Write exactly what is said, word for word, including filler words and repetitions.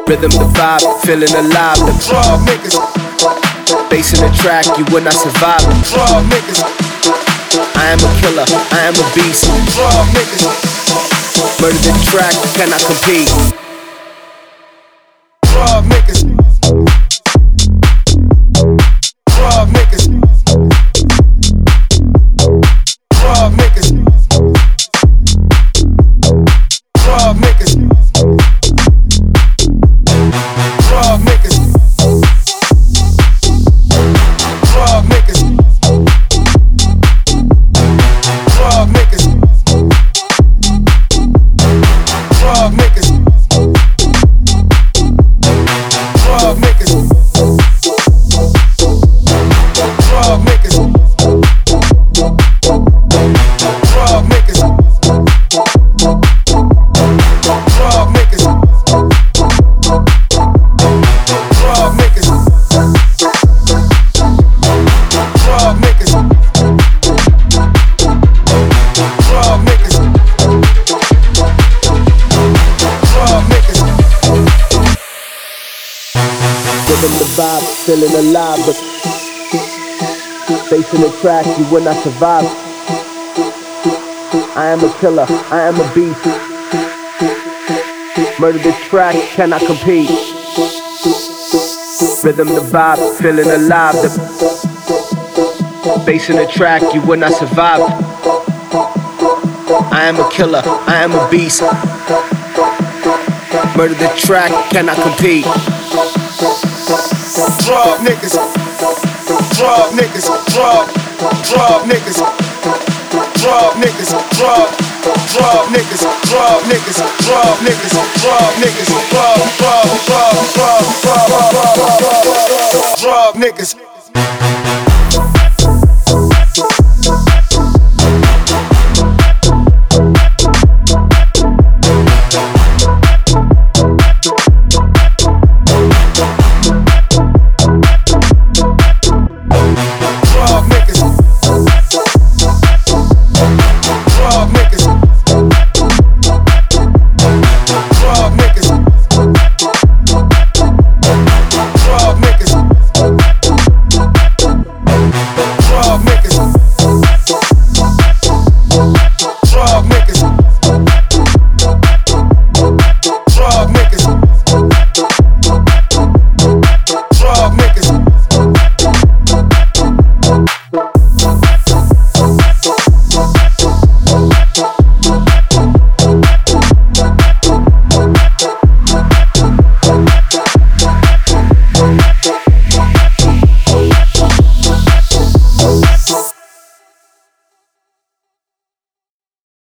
Rhythm the vibe, feeling alive. The drug niggas. Bass in the track, you will not survive. Drug niggas. I am a killer, I am a beast. Drug niggas. Murder the track, cannot compete. Drug niggas. Drug niggas. Drug niggas. Drug niggas. Drug niggas. Drug niggas. Drug niggas. Drug niggas. Drug niggas. Drug niggas. Drug niggas. Drug niggas. Drug niggas. Drug niggas. Drug niggas. Drug niggas. Rhythm the vibe, feeling alive. But bass in the track, you will not survive. I am a killer, I am a beast. Murder the track, cannot compete. Rhythm the vibe, feeling alive. The bass in the track, you will not survive. I am a killer, I am a beast. Murder the track, cannot compete. Drug niggas. Drug niggas. Drug. Drug niggas. Drug niggas. Drug. Drug niggas. Drug niggas. Drug niggas. Drug niggas. Drug. Drug. Drug. Drug. Drug. Drug. Drug niggas.